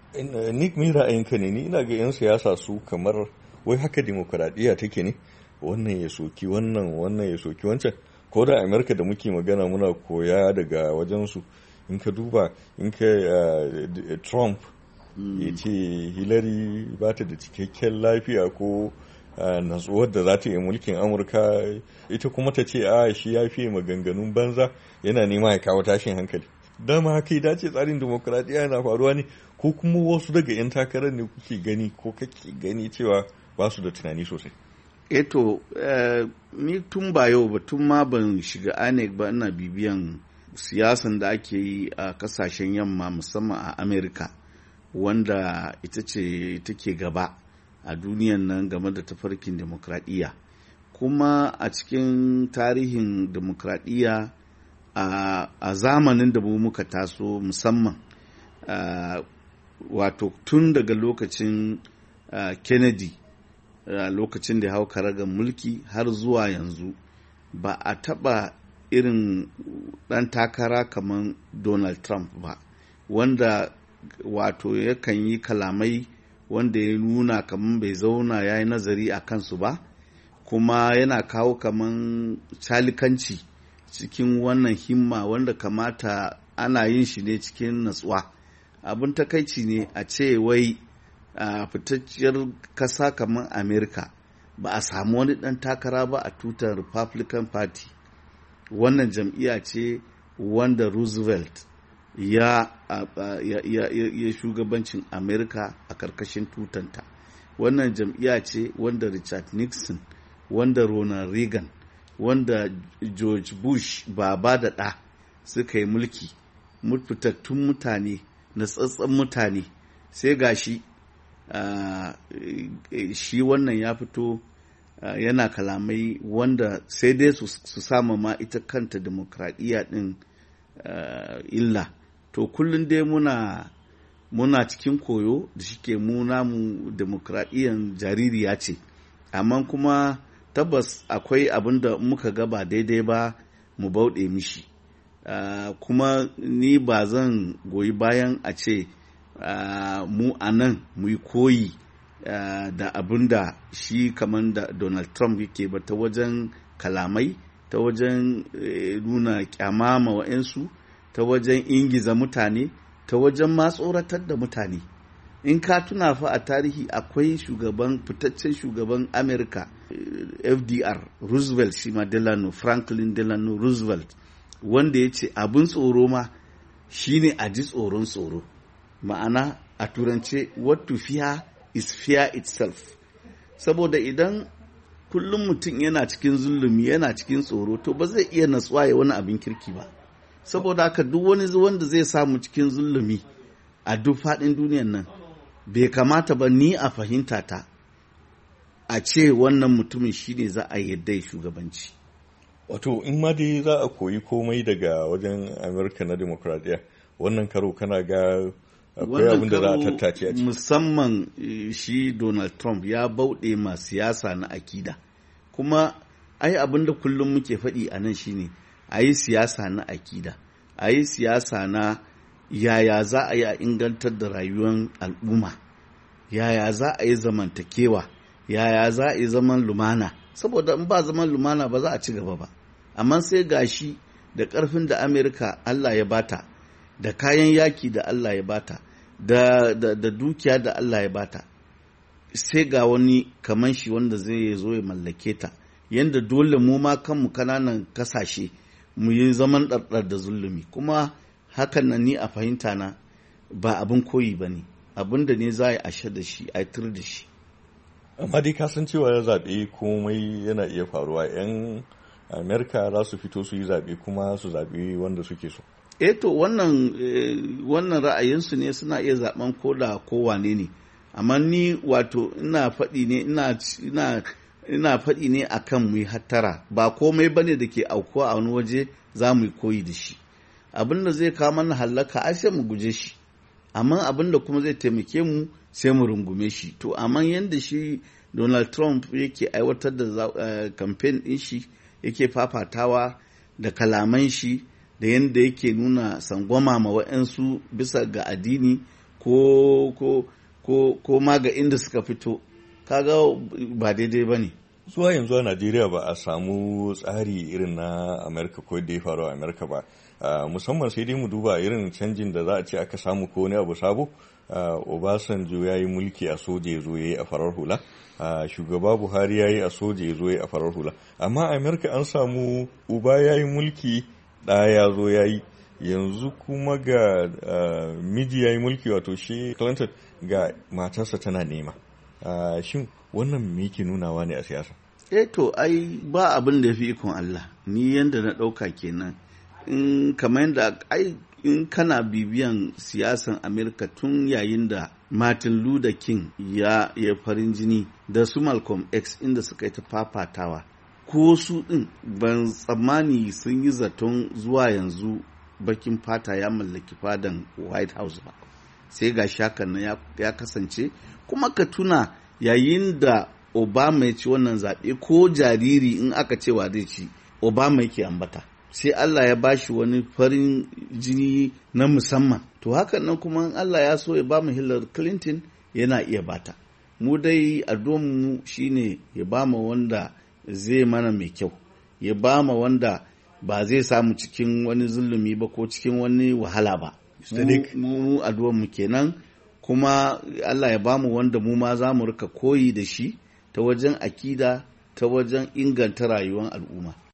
Nick, mi ra'ayinka ne? Ni ina ga 'yan siyasa su kamar wai haka dimokuraɗiyya take ne, wannan ya soki wannan, wannan ya soki wancan. Ko da Amerika da muke magana muna koya daga wajensu. In ka duba, in ka Trump ya ce Hillary ba ta da cikakken lafiya ko natsuwar da za ta yi mulkin Amurka, ita kuma ta ce shi ya fiye maganganun banza, yana nema ya kawo tashin hankali. Dama haka ya dace tsarin demokuraɗiyya yana faruwa ne, ko kuma wasu daga 'yan takarar ne kuke gani ko kake gani cewa ba su da tunani sosai? Ni tun ba yau ba, tun ma ban shiga INEC ba, ina bibiyan siyasan da ake yi a kasashen yamma, musamman a Amerika, wanda ita ce take gaba a duniyan nan game da tafarkin demokradiyya. Kuma a cikin tarihin demokradiyya a zamanin da muka taso, musamman wato tun daga lokacin Kennedy, lokacin da ya hau karagar mulki har zuwa yanzu, ba a taɓa irin ɗan takara kamar Donald Trump ba, wanda wato yakan yi kalamai wanda ya nuna kamar bai zauna ya yi nazari a kansu ba, kuma yana kawo kamar calikanci cikin wannan himma wanda kamata ana yin shi ne cikin natsuwa. Abin takaici ne a ce wai a fitacciyar kasa kamar Amerika ba a samu wani ɗan takara ba a tutar Republican Party. Wannan jam'iyya ce wanda Roosevelt ya shugabancin Amerika a ƙarƙashin tutanta. Wannan jam'iyya ce wanda Richard Nixon, wanda Ronald Reagan, wanda George Bush baba da ɗa suka yi mulki, fitattun mutane, natsatsen mutane. Sai gashi shi wannan ya fito yana kalamai wanda sai dai su sama ma ita kanta demokradiyya din illa. To kullum dai muna cikin koyo, da shike mu namu demokradiyyan jaririya ce, amma kuma tabbas akwai abin da muka ga ba daidai ba mu bauɗe mishi. Kuma ni ba zan goyi bayan a ce mu a nan mu yi koyi da abin da shi kamar da Donald Trump yake ba, ta wajen kalamai, ta wajen nuna kyamama wa'yansu, ta wajen ingiza mutane, ta wajen ma tsoratar da mutane. In ka tuna fa a tarihi akwai fitaccen shugaban Amerika, FDR, Roosevelt, shi ma Franklin Delano Roosevelt, wanda ya ce abin tsoro ma shine a ji tsoron tsoro. Ma'ana a turance, what to fear is fear itself. Saboda idan kullum mutum yana cikin zulumi, yana cikin tsoro, to ba zai iya natsuwa ya wani abin kirki ba. Saboda haka duk wani wanda zai samu cikin zulumi a duk faɗin duniyan nan, bai kamata ba, ni a fahimta ta, a ce wannan mutumin shine za a yadda ya shugabanci. Wato in ma dai za a koyi komai daga wajen Amurka na demokradiyya, wannan karo kana ga akwai abin da za a tattace a ciki. Musamman shi Donald Trump ya bauɗe ma siyasa na akida. Kuma ai abin da kullum muke faɗi a nan shine a yi siyasa na akida, a yi siyasa na yaya za a yi a ingantar da rayuwar al'umma, yaya za a yi zamantakewa, yaya za a yi zaman lumana. Saboda in ba zaman lumana ba za a ci gaba ba. Amma sai gashi da ƙarfin da Amerika Allah ya bata, da kayan yaki da Allah ya bata, da dukiya da Allah ya bata, sai ga wani kaman shi wanda zai zo ya mallake ta, yanda dole mu ma kanmu kananan kasashe mu yi zaman ɗarɗar da zulumi. Kuma hakan nan ni a fahimta na ba abin koyi ba ne, abin da ne za a yi ashe da shi, a tur da shi. Amma dai kasancewa ya zaɓe komai yana iya faruwa. 'Yan Amerika za su fito su yi zaɓe kuma su zaɓe wanda suke so. To wannan ra'ayinsu ne, suna iya zaɓen koda kowane ne. Amma ni wato ina faɗi ne akan mu yi hattara, ba komai bane da ke aukuwa a wani waje za mu yi koyi da shi. Abin da zai kawo mana hallaka ai sai mu guje shi, amma abin da kuma zai taimake mu sai mu rungume shi. To amma yanda shi Donald Trump yake aiwatar da campaign ɗin shi, yake fafatawa da kalaman shi, da yanda yake nuna sangwama ma wa'yansu bisa ga addini ko ma ga inda suka fito, kaga ba daidai ba ne. Zuwa yanzu a Najeriya ba a samu tsari irin na Amerika ko da ya faru a Amerika ba. Musamman sai dai mu duba irin canjin da za a ce aka samu ko wani abu sabo. Obasanjo ya yi mulki a soja ya zo ya yi a farar hula. Shugaba Buhari ya yi a soja ya zo ya yi a farar hula. Amma a Amerika an samu uba ya yi mulki ɗa ya zo ya yi. Yanzu kuma ga miji ya yi mulki, wato shi Clinton, ga matarsa tana nema. Shin wannan me yake nunawa ne a siyasa? To ai ba abin da ya fi ikon Allah, ni yanda na ɗauka kenan. Kamar yadda in kana bibiyan siyasan Amerika tun yayin da Martin Luther King ya farin jini da su Malcolm X inda suka yi ta fafatawa, ko su ɗin ban tsammani sun yi zaton zuwa yanzu bakin fata ya mallaki fadan White House ba, sai ga shakan na ya kasance. Kuma ka tuna yayin da Obama ya ci wannan zaɓe, ko jariri in aka cewa zai ci, Obama yake ambata, sai Allah ya bashi wani farin jini na musamman. To hakan nan kuma Allah ya so ya ba mu Hillary Clinton, yana iya bata. Mu dai addu'armu shine ya ba mu wanda zai mana mai kyau, ya ba mu wanda ba zai samu cikin wani zulumi ba ko cikin wani wahala ba. Mu addu'armu kenan, kuma Allah ya ba mu wanda mu ma za mu rika koyi da shi ta wajen akida, ta wajen inganta rayuwar al'umma.